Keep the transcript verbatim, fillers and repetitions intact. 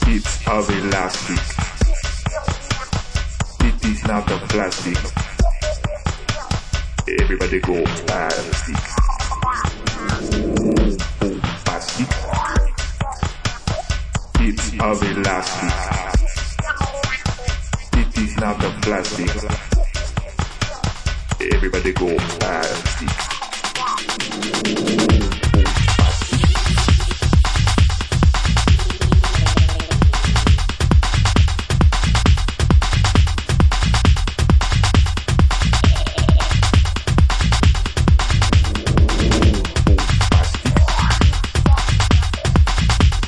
It's of elastic. It is not of plastic. Everybody go plastic. Plastic. It's of elastic. It is not of plastic. Everybody go plastic.